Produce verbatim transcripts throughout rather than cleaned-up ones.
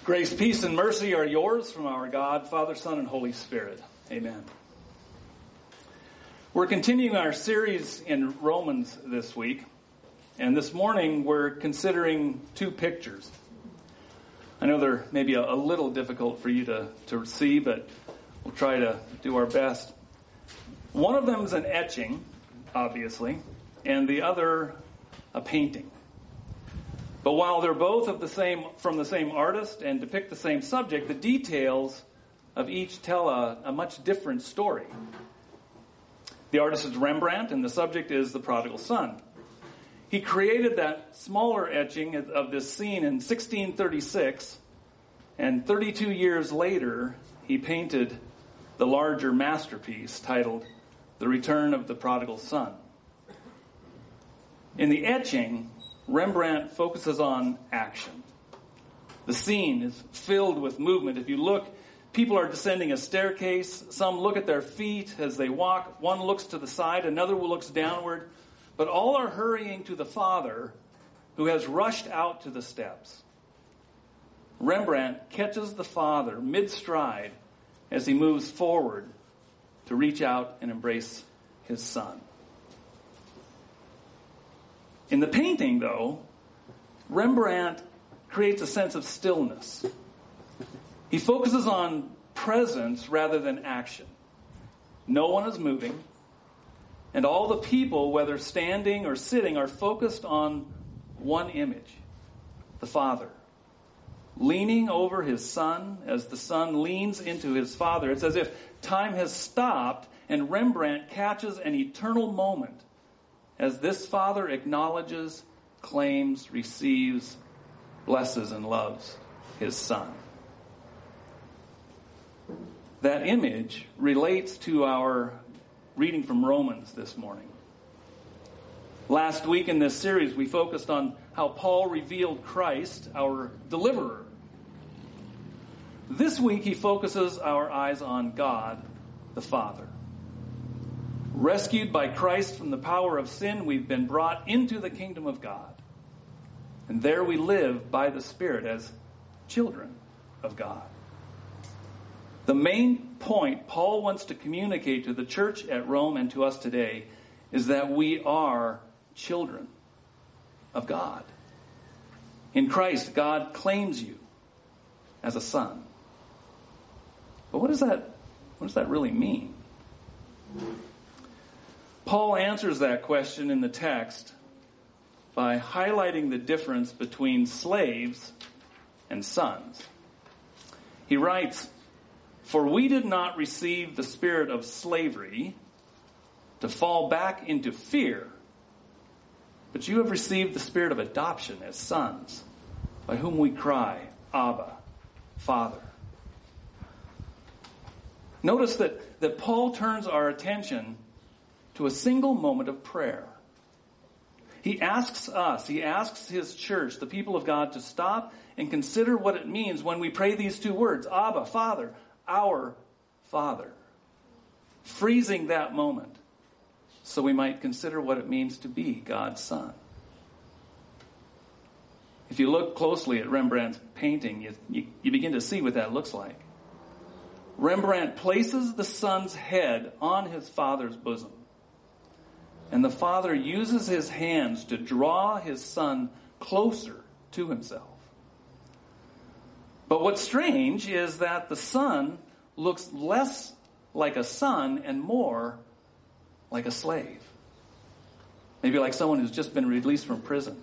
Grace, peace, and mercy are yours from our God, Father, Son, and Holy Spirit. Amen. We're continuing our series in Romans this week, and this morning we're considering two pictures. I know they're maybe a, a little difficult for you to, to see, but we'll try to do our best. One of them is an etching, obviously, and the other a painting. But while they're both of the same from the same artist and depict the same subject, the details of each tell a, a much different story. The artist is Rembrandt, and the subject is the prodigal son. He created that smaller etching of this scene in sixteen thirty-six, and thirty-two years later, he painted the larger masterpiece titled The Return of the Prodigal Son. In the etching, Rembrandt focuses on action. The scene is filled with movement. If you look, people are descending a staircase. Some look at their feet as they walk. One looks to the side. Another looks downward. But all are hurrying to the Father who has rushed out to the steps. Rembrandt catches the Father mid-stride as he moves forward to reach out and embrace his Son. In the painting, though, Rembrandt creates a sense of stillness. He focuses on presence rather than action. No one is moving, and all the people, whether standing or sitting, are focused on one image, the Father, leaning over his Son as the Son leans into his Father. It's as if time has stopped and Rembrandt catches an eternal moment as this Father acknowledges, claims, receives, blesses, and loves his Son. That image relates to our reading from Romans this morning. Last week in this series, we focused on how Paul revealed Christ, our deliverer. This week, he focuses our eyes on God, the Father. Rescued by Christ from the power of sin, we've been brought into the kingdom of God. And there we live by the Spirit as children of God. The main point Paul wants to communicate to the church at Rome and to us today is that we are children of God. In Christ, God claims you as a son. But what does that, what does that really mean? Paul answers that question in the text by highlighting the difference between slaves and sons. He writes, "For we did not receive the spirit of slavery to fall back into fear, but you have received the spirit of adoption as sons, by whom we cry, Abba, Father." Notice that, that Paul turns our attention to a single moment of prayer. He asks us, he asks his church, the people of God, to stop and consider what it means when we pray these two words, Abba, Father, our Father. Freezing that moment so we might consider what it means to be God's Son. If you look closely at Rembrandt's painting, you, you, you begin to see what that looks like. Rembrandt places the Son's head on his Father's bosom. And the Father uses his hands to draw his Son closer to himself. But what's strange is that the Son looks less like a son and more like a slave. Maybe like someone who's just been released from prison.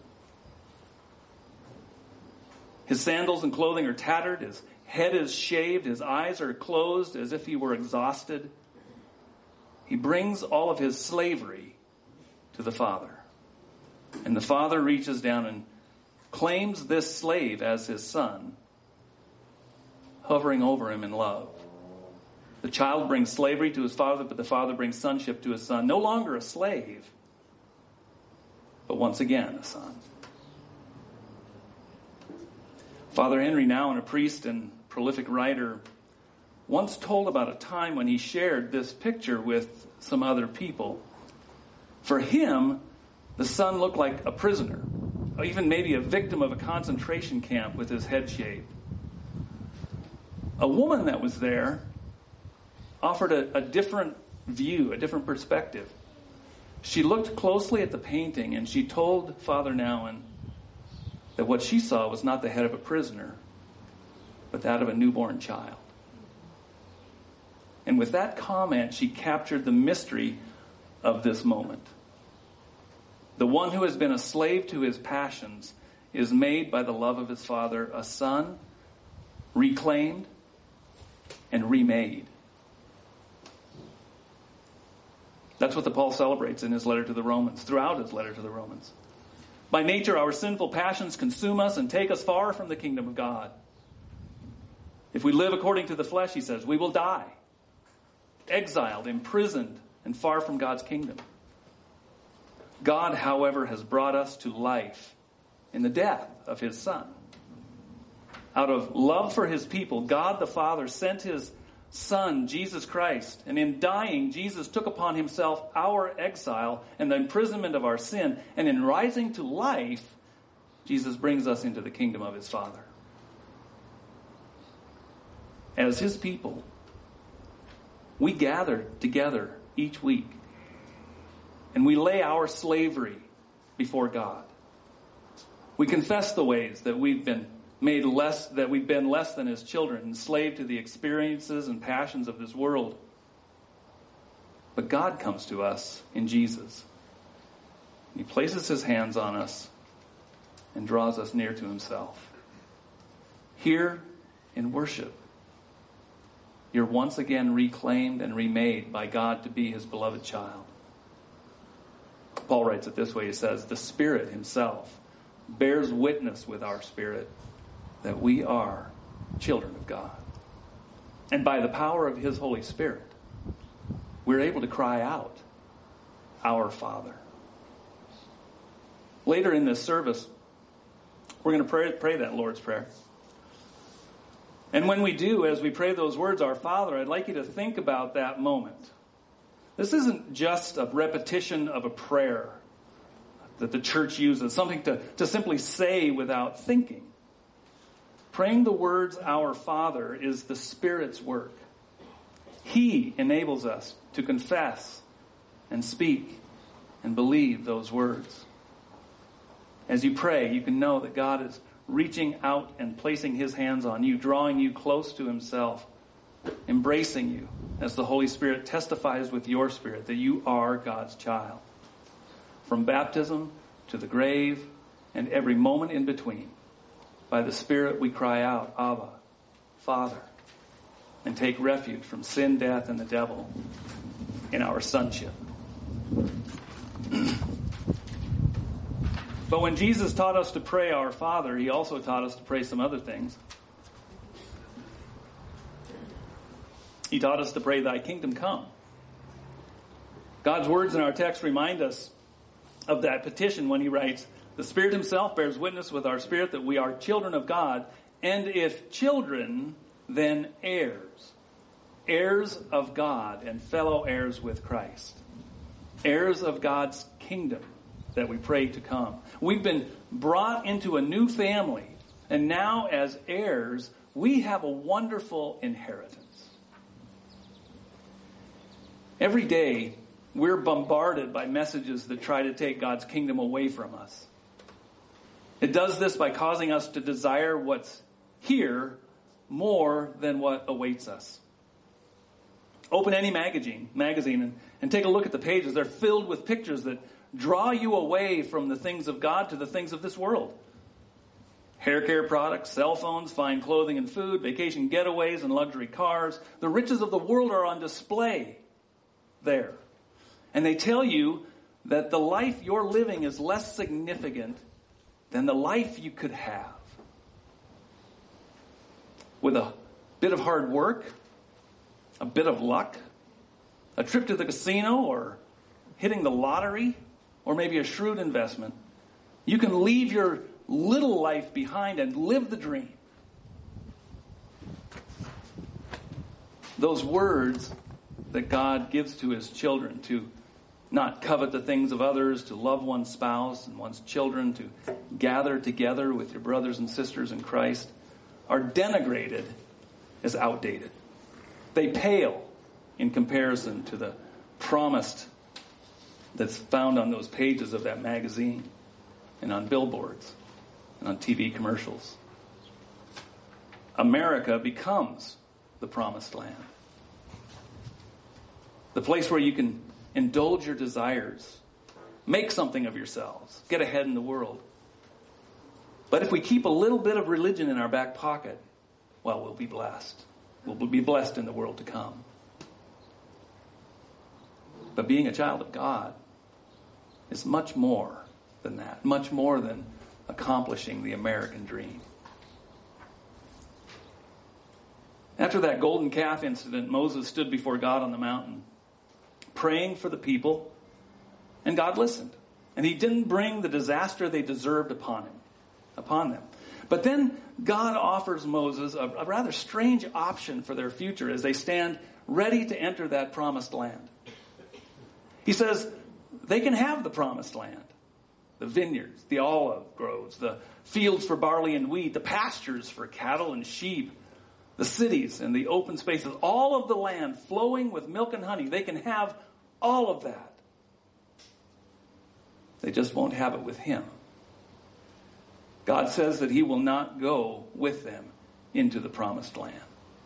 His sandals and clothing are tattered. His head is shaved. His eyes are closed as if he were exhausted. He brings all of his slavery to the Father. And the Father reaches down and claims this slave as his son, hovering over him in love. The child brings slavery to his father, but the father brings sonship to his son. No longer a slave, but once again a son. Father Henry Nouwen, a priest and prolific writer, once told about a time when he shared this picture with some other people. For him, the son looked like a prisoner, or even maybe a victim of a concentration camp with his head shaved. a woman that was there offered a, a different view, a different perspective. She looked closely at the painting and she told Father Nouwen that what she saw was not the head of a prisoner, but that of a newborn child. And with that comment, she captured the mystery of this moment. The one who has been a slave to his passions is made by the love of his Father a son, reclaimed, and remade. That's what the Paul celebrates in his letter to the Romans, throughout his letter to the Romans. By nature, our sinful passions consume us and take us far from the kingdom of God. If we live according to the flesh, he says, we will die, exiled, imprisoned, and far from God's kingdom. God, however, has brought us to life in the death of his Son. Out of love for his people, God the Father sent his Son, Jesus Christ. And in dying, Jesus took upon himself our exile and the imprisonment of our sin. And in rising to life, Jesus brings us into the kingdom of his Father. As his people, we gather together each week. And we lay our slavery before God. We confess the ways that we've been made less, that we've been less than his children, enslaved to the experiences and passions of this world. But God comes to us in Jesus. He places his hands on us and draws us near to himself. Here in worship, you're once again reclaimed and remade by God to be his beloved child. Paul writes it this way. He says, the Spirit himself bears witness with our spirit that we are children of God. And by the power of his Holy Spirit, we're able to cry out, our Father. Later in this service, we're going to pray, pray that Lord's Prayer. And when we do, as we pray those words, our Father, I'd like you to think about that moment. This isn't just a repetition of a prayer that the church uses, something to, to simply say without thinking. Praying the words, our Father, is the Spirit's work. He enables us to confess and speak and believe those words. As you pray, you can know that God is reaching out and placing his hands on you, drawing you close to himself, embracing you as the Holy Spirit testifies with your spirit that you are God's child. From baptism to the grave and every moment in between, by the Spirit we cry out, Abba, Father, and take refuge from sin, death, and the devil in our sonship. But when Jesus taught us to pray our Father, he also taught us to pray some other things. He taught us to pray, thy kingdom come. God's words in our text remind us of that petition when he writes, the Spirit himself bears witness with our spirit that we are children of God, and if children, then heirs. Heirs of God and fellow heirs with Christ. Heirs of God's kingdom that we pray to come. We've been brought into a new family, and now as heirs, we have a wonderful inheritance. Every day, we're bombarded by messages that try to take God's kingdom away from us. It does this by causing us to desire what's here more than what awaits us. Open any magazine, magazine and, and take a look at the pages. They're filled with pictures that draw you away from the things of God to the things of this world. Hair care products, cell phones, fine clothing and food, vacation getaways and luxury cars. The riches of the world are on display there. And they tell you that the life you're living is less significant than the life you could have. With a bit of hard work, a bit of luck, a trip to the casino, or hitting the lottery, or maybe a shrewd investment, you can leave your little life behind and live the dream. Those words that God gives to his children, to not covet the things of others, to love one's spouse and one's children, to gather together with your brothers and sisters in Christ, are denigrated as outdated. They pale in comparison to the promised that's found on those pages of that magazine and on billboards and on T V commercials. America becomes the promised land. The place where you can indulge your desires, make something of yourselves, get ahead in the world. But if we keep a little bit of religion in our back pocket, well, we'll be blessed. We'll be blessed in the world to come. But being a child of God is much more than that, much more than accomplishing the American dream. After that golden calf incident, Moses stood before God on the mountain, praying for the people, and God listened. And he didn't bring the disaster they deserved upon him, upon them. But then God offers Moses a, a rather strange option for their future as they stand ready to enter that promised land. He says they can have the promised land. The vineyards, the olive groves, the fields for barley and wheat, the pastures for cattle and sheep, the cities and the open spaces, all of the land flowing with milk and honey. They can have all of that. They just won't have it with him. God says that he will not go with them into the promised land.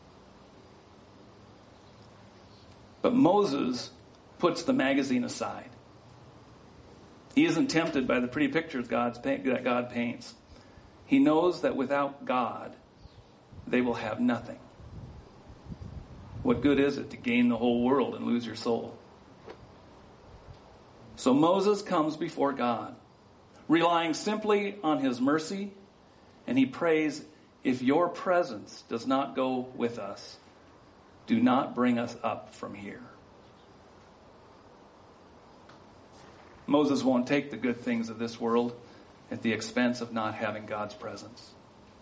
But Moses puts the magazine aside. He isn't tempted by the pretty pictures God's, that God paints. He knows that without God, they will have nothing. What good is it to gain the whole world and lose your soul? So Moses comes before God, relying simply on his mercy, and he prays, if your presence does not go with us, do not bring us up from here. Moses won't take the good things of this world at the expense of not having God's presence.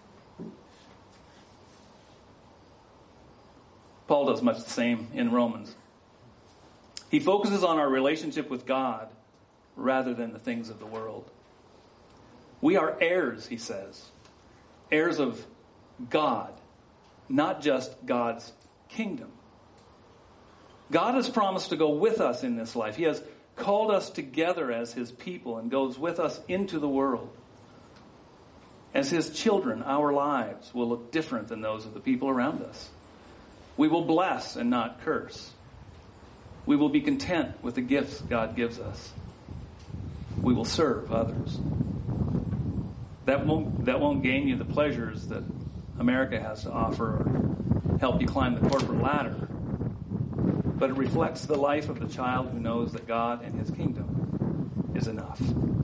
Paul does much the same in Romans. He focuses on our relationship with God rather than the things of the world. We are heirs, he says. Heirs of God, not just God's kingdom. God has promised to go with us in this life. He has called us together as his people and goes with us into the world. As his children, our lives will look different than those of the people around us. We will bless and not curse. We will be content with the gifts God gives us. We will serve others. That won't, that won't gain you the pleasures that America has to offer or help you climb the corporate ladder. But it reflects the life of the child who knows that God and his kingdom is enough.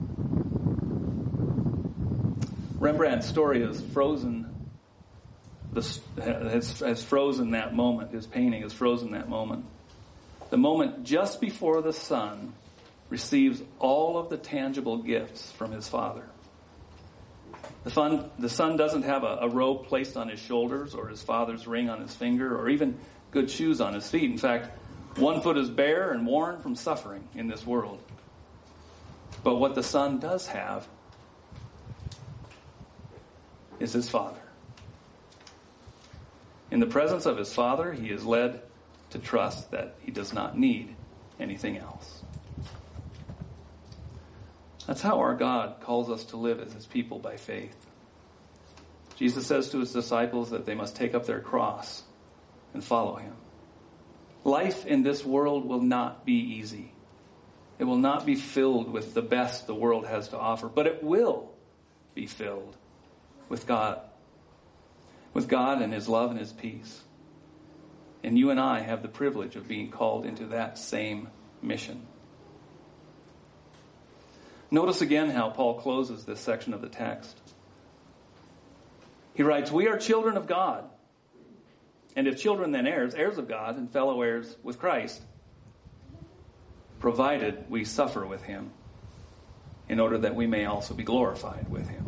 Rembrandt's story has frozen the, has, has frozen that moment. His painting has frozen that moment. The moment just before the son receives all of the tangible gifts from his father. The, fun, the son doesn't have a, a robe placed on his shoulders or his father's ring on his finger or even good shoes on his feet. In fact, one foot is bare and worn from suffering in this world. But what the son does have is his father. In the presence of his father, he is led to trust that he does not need anything else. That's how our God calls us to live as his people by faith. Jesus says to his disciples that they must take up their cross and follow him. Life in this world will not be easy. It will not be filled with the best the world has to offer, but it will be filled with God. With God and his love and his peace. And you and I have the privilege of being called into that same mission. Notice again how Paul closes this section of the text. He writes, we are children of God. And if children, then heirs, heirs of God and fellow heirs with Christ, provided we suffer with him, in order that we may also be glorified with him.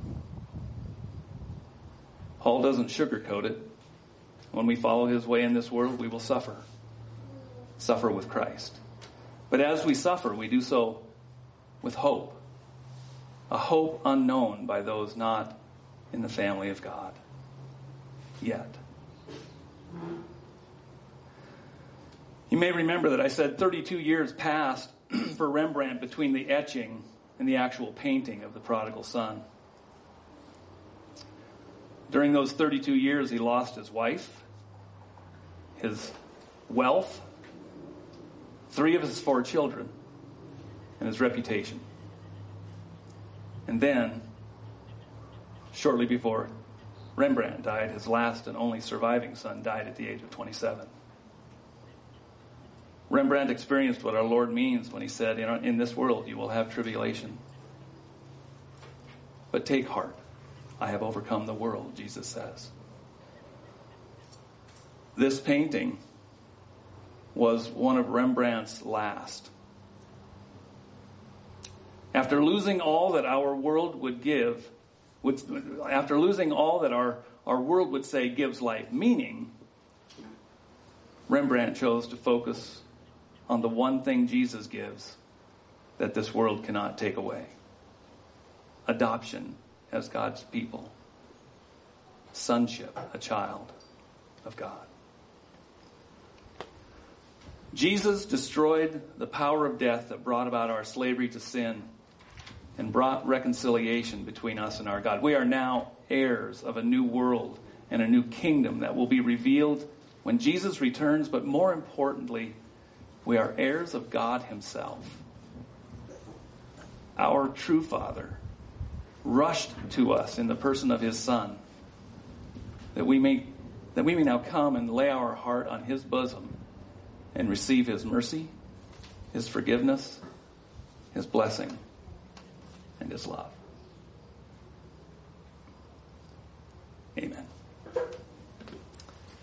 Paul doesn't sugarcoat it. When we follow his way in this world, we will suffer. Suffer with Christ. But as we suffer, we do so with hope. A hope unknown by those not in the family of God yet. You may remember that I said thirty-two years passed for Rembrandt between the etching and the actual painting of the prodigal son. During those thirty-two years, he lost his wife, his wealth, three of his four children, and his reputation. And then, shortly before Rembrandt died, his last and only surviving son died at the age of twenty-seven. Rembrandt experienced what our Lord means when he said, "In, in this world you will have tribulation. But take heart, I have overcome the world," Jesus says. This painting was one of Rembrandt's last. After losing all that our world would give, would, after losing all that our, our world would say gives life meaning, Rembrandt chose to focus on the one thing Jesus gives that this world cannot take away: adoption as God's people, sonship, a child of God. Jesus destroyed the power of death that brought about our slavery to sin and brought reconciliation between us and our God. We are now heirs of a new world and a new kingdom that will be revealed when Jesus returns, but more importantly, we are heirs of God himself. Our true Father rushed to us in the person of his Son, that we may that we may now come and lay our heart on his bosom and receive his mercy, his forgiveness, his blessing, and his love. Amen.